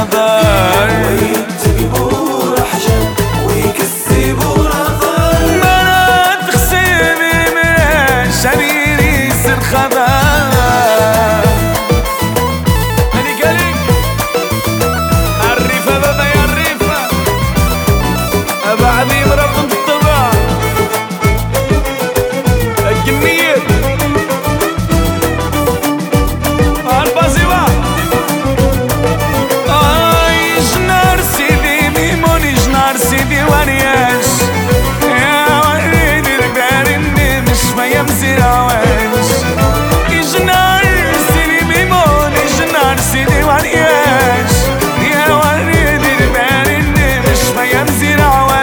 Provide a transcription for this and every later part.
خضر ويكتبوا رحجة ويكسبوا رضا مرات خسيبي من شريري سر خضر هني قالي الريفة بابا يا الريفة بعدي مربط الطبع الجنية البازيوة جنار سيدي ميموني جنار سيدي ورياش يا وريدي البارني مش ما يمزي عواش جنار سيدي ميموني جنار سيدي ورياش يا وريدي البارني مش ما يمزي عواش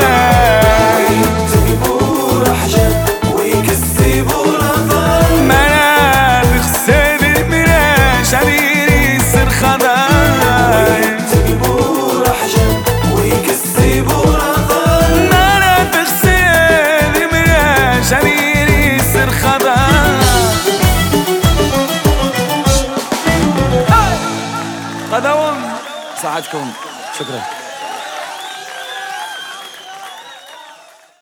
ويكتبوا رحجة ويكسبوا رضا مرات خسيبي من شريري سر خضر ويكتبوا رحجة ويكسبوا رضا مرات خسيبي من شريري سر خضر قدوم ساعدكم شكرا.